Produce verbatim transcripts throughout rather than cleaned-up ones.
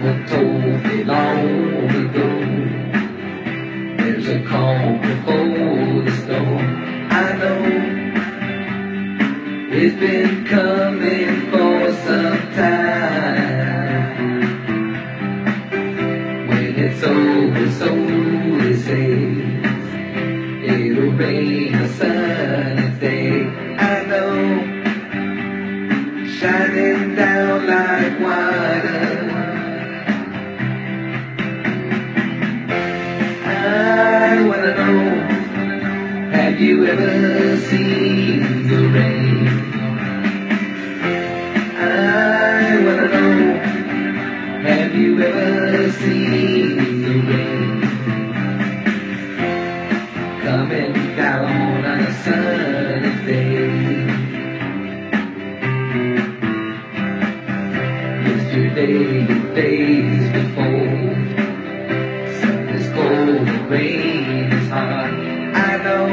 were told me long ago. There's a calm before the storm. I know it's been coming for some time. When it's over, so they say, it'll rain a sunny day. I know, shining down like water. I wanna know, have you ever seen the rain? I wanna know, have you ever seen the rain? Coming down on a sunny day. Yesterday, days before, sun is cold and rain is hot. I know,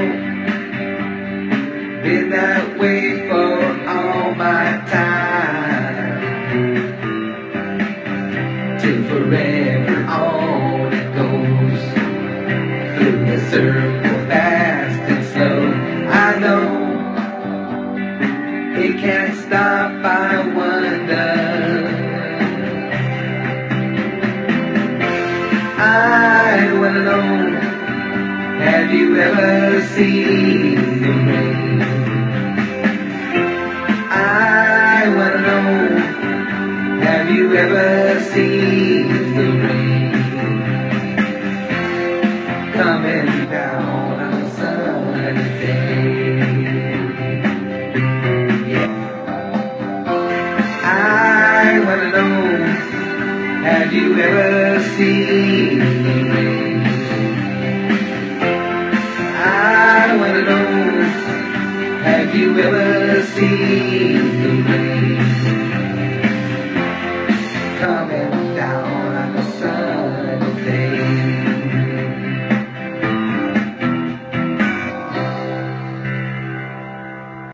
been that way for all my time. Till forever on it goes, through the circle fast and slow. I know, it can't stop, I wonder. I wanna know, have you ever seen the rain? I wanna know, have you ever seen the rain? Coming down on a sunny day. Yeah. I wanna know, have you ever seen the rain? I wanna know, have you ever